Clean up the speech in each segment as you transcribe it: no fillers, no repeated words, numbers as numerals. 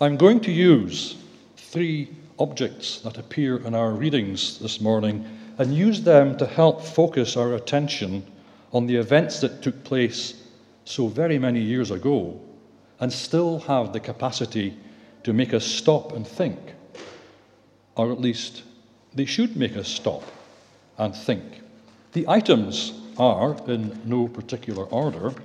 I'm going to use three objects that appear in our readings this morning and use them to help focus our attention on the events that took place so very many years ago and still have the capacity to make us stop and think, or at least they should make us stop and think. The items are, in no particular order,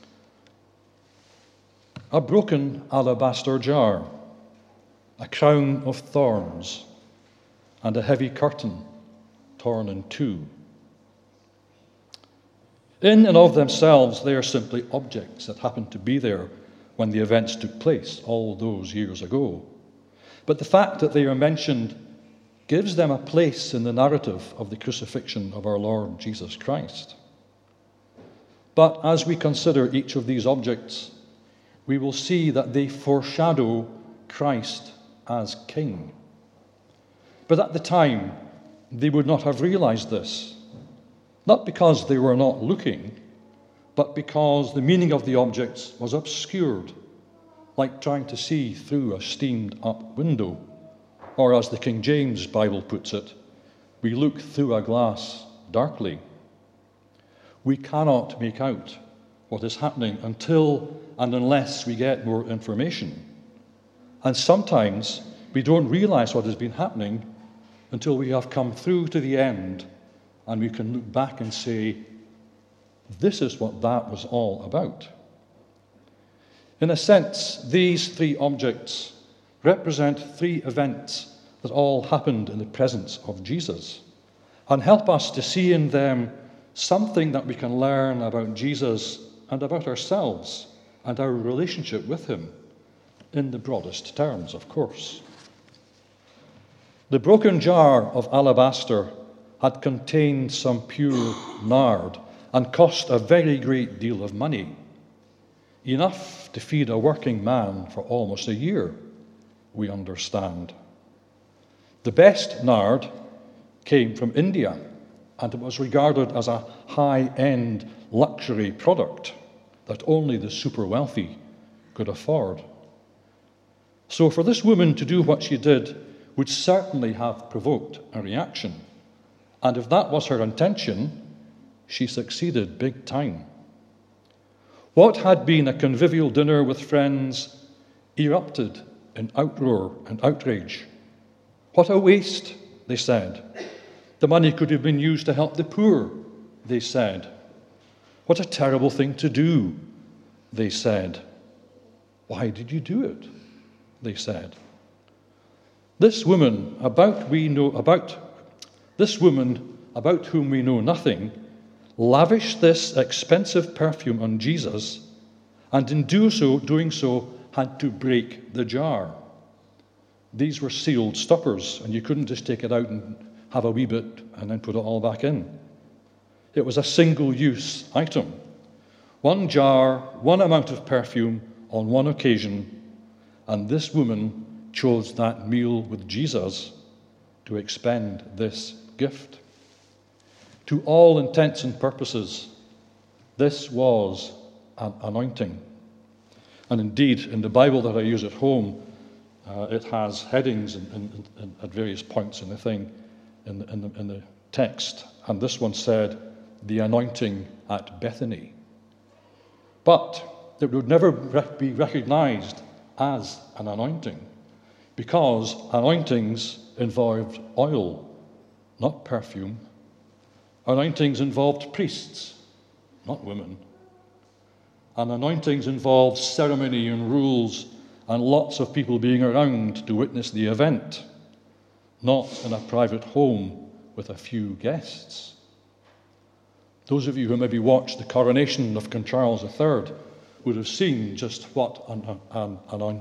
a broken alabaster jar, a crown of thorns, and a heavy curtain torn in two. In and of themselves, they are simply objects that happened to be there when the events took place all those years ago. But the fact that they are mentioned gives them a place in the narrative of the crucifixion of our Lord Jesus Christ. But as we consider each of these objects, we will see that they foreshadow Christ as King. But at the time, they would not have realized this, not because they were not looking, but because the meaning of the objects was obscured, like trying to see through a steamed-up window, or as the King James Bible puts it, we look through a glass darkly. We cannot make out what is happening until and unless we get more information. And sometimes we don't realize what has been happening until we have come through to the end and we can look back and say, this is what that was all about. In a sense, these three objects represent three events that all happened in the presence of Jesus and help us to see in them something that we can learn about Jesus and about ourselves and our relationship with him, in the broadest terms, of course. The broken jar of alabaster had contained some pure nard and cost a very great deal of money, enough to feed a working man for almost a year, we understand. The best nard came from India, and it was regarded as a high-end luxury product that only the super wealthy could afford. So for this woman to do what she did would certainly have provoked a reaction. And if that was her intention, she succeeded big time. What had been a convivial dinner with friends erupted in outroar and outrage. What a waste, they said. The money could have been used to help the poor, they said. What a terrible thing to do, they said. Why did you do it? They said. This woman about whom we know nothing lavished this expensive perfume on Jesus, and in doing so had to break the jar. These were sealed stoppers, and you couldn't just take it out and have a wee bit and then put it all back in. It was a single-use item. One jar, one amount of perfume on one occasion, and this woman chose that meal with Jesus to expend this gift. To all intents and purposes, this was an anointing. And indeed, in the Bible that I use at home, it has headings at various points in the thing, in the text. And this one said, the anointing at Bethany. But it would never be recognized as an anointing, because anointings involved oil, not perfume. Anointings involved priests, not women. And anointings involved ceremony and rules and lots of people being around to witness the event, not in a private home with a few guests. Those of you who maybe watched the coronation of King Charles III would have seen just what an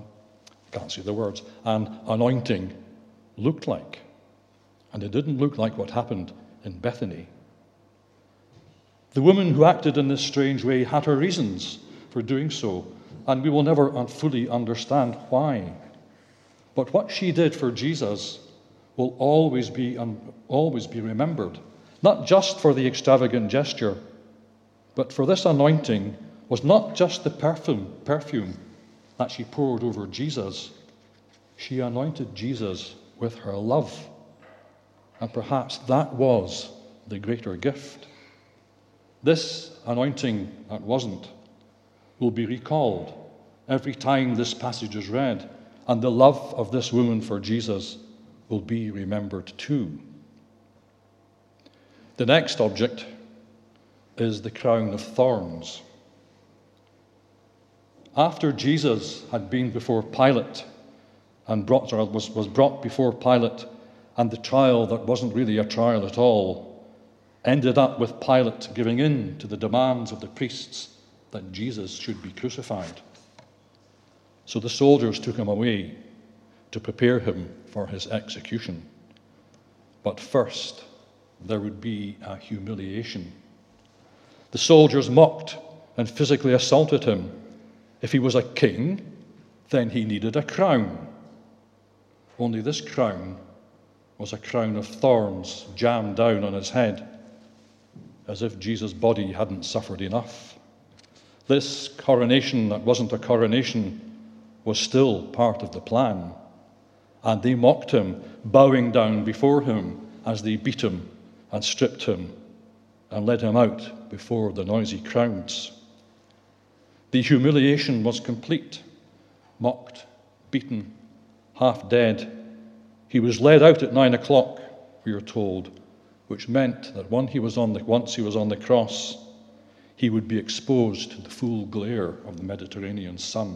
anointing looked like. And it didn't look like what happened in Bethany. The woman who acted in this strange way had her reasons for doing so, and we will never fully understand why. But what she did for Jesus will always be remembered, not just for the extravagant gesture, but for this anointing was not just the perfume that she poured over Jesus, She anointed Jesus with her love. And perhaps that was the greater gift. This anointing that wasn't will be recalled every time this passage is read, and the love of this woman for Jesus will be remembered too. The next object is the crown of thorns. After Jesus had been before Pilate and was brought before Pilate, and the trial that wasn't really a trial at all ended up with Pilate giving in to the demands of the priests that Jesus should be crucified. So the soldiers took him away to prepare him for his execution. But first, there would be a humiliation. The soldiers mocked and physically assaulted him. If he was a king, then he needed a crown. Only this crown was a crown of thorns jammed down on his head, as if Jesus' body hadn't suffered enough. This coronation that wasn't a coronation was still part of the plan. And they mocked him, bowing down before him as they beat him and stripped him and led him out before the noisy crowds. The humiliation was complete. Mocked, beaten, half dead. He was led out at 9 o'clock, we are told, which meant that once he was on the cross, he would be exposed to the full glare of the Mediterranean sun.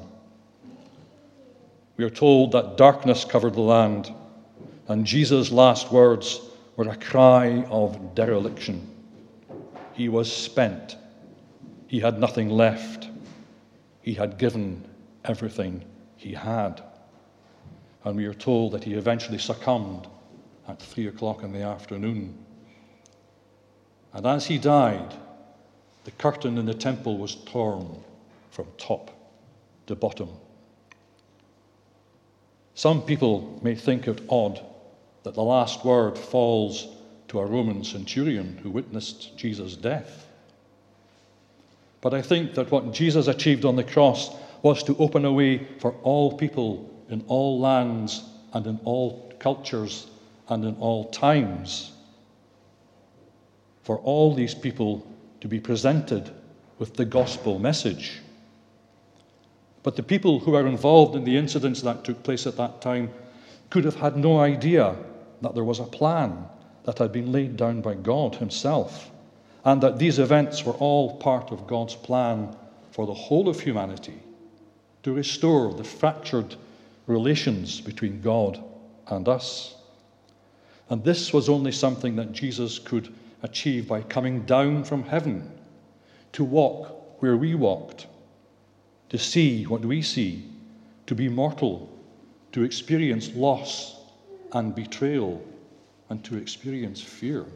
We are told that darkness covered the land, and Jesus' last words were a cry of dereliction. He was spent. He had nothing left. He had given everything he had. And we are told that he eventually succumbed at 3 o'clock in the afternoon. And as he died, the curtain in the temple was torn from top to bottom. Some people may think it odd that the last word falls to a Roman centurion who witnessed Jesus' death. But I think that what Jesus achieved on the cross was to open a way for all people in all lands and in all cultures and in all times, for all these people to be presented with the gospel message. But the people who were involved in the incidents that took place at that time could have had no idea that there was a plan that had been laid down by God himself, and that these events were all part of God's plan for the whole of humanity, to restore the fractured relations between God and us. And this was only something that Jesus could achieve by coming down from heaven to walk where we walked, to see what we see, to be mortal, to experience loss and betrayal, and to experience fear.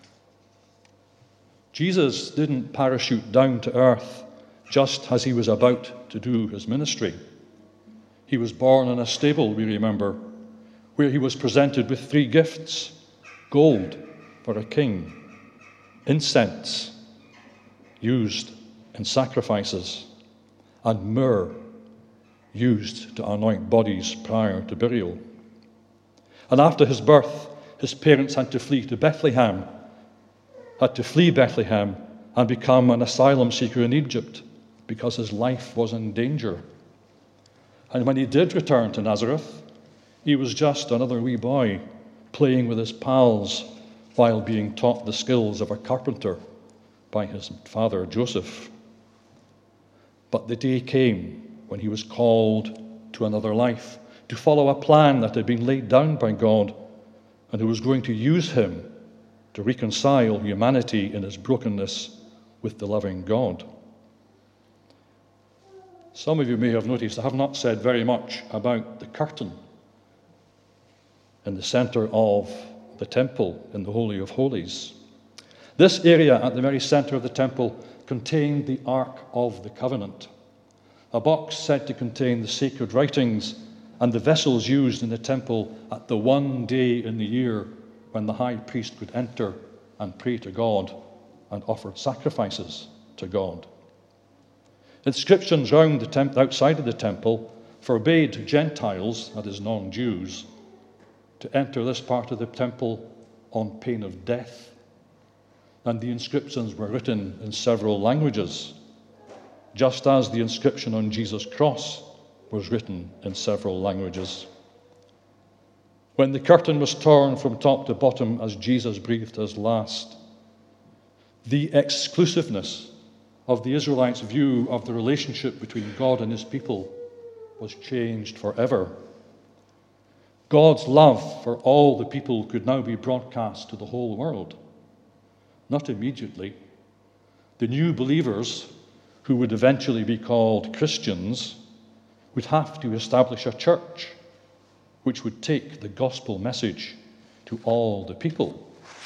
Jesus didn't parachute down to earth just as he was about to do his ministry. He was born in a stable, we remember, where he was presented with 3 gifts: gold for a king, incense used in sacrifices, and myrrh used to anoint bodies prior to burial. And after his birth, his parents had to flee Bethlehem and become an asylum seeker in Egypt because his life was in danger. And when he did return to Nazareth, he was just another wee boy playing with his pals while being taught the skills of a carpenter by his father Joseph. But the day came when he was called to another life, to follow a plan that had been laid down by God, and who was going to use him to reconcile humanity in its brokenness with the loving God. Some of you may have noticed I have not said very much about the curtain in the center of the temple in the Holy of Holies. This area at the very center of the temple contained the Ark of the Covenant, a box said to contain the sacred writings and the vessels used in the temple at the one day in the year when the high priest could enter and pray to God and offer sacrifices to God. Inscriptions round the outside of the temple forbade Gentiles, that is non-Jews, to enter this part of the temple on pain of death. And the inscriptions were written in several languages, just as the inscription on Jesus' cross was written in several languages. When the curtain was torn from top to bottom as Jesus breathed his last, the exclusiveness of the Israelites' view of the relationship between God and his people was changed forever. God's love for all the people could now be broadcast to the whole world. Not immediately. The new believers, who would eventually be called Christians, would have to establish a church which would take the gospel message to all the people.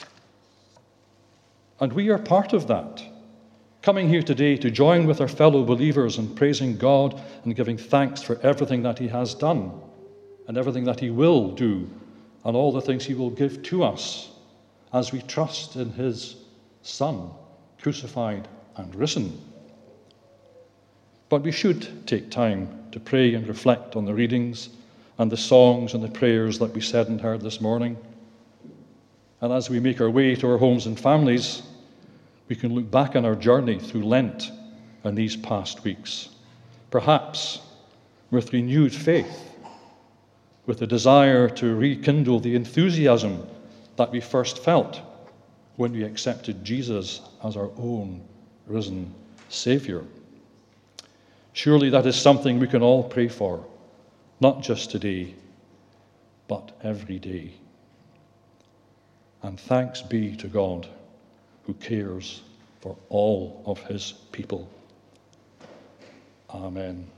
And we are part of that, coming here today to join with our fellow believers in praising God and giving thanks for everything that he has done and everything that he will do and all the things he will give to us as we trust in his Son, crucified and risen. But we should take time to pray and reflect on the readings and the songs and the prayers that we said and heard this morning. And as we make our way to our homes and families, we can look back on our journey through Lent and these past weeks, perhaps with renewed faith, with a desire to rekindle the enthusiasm that we first felt when we accepted Jesus as our own risen Savior. Surely that is something we can all pray for, not just today, but every day. And thanks be to God, who cares for all of his people. Amen.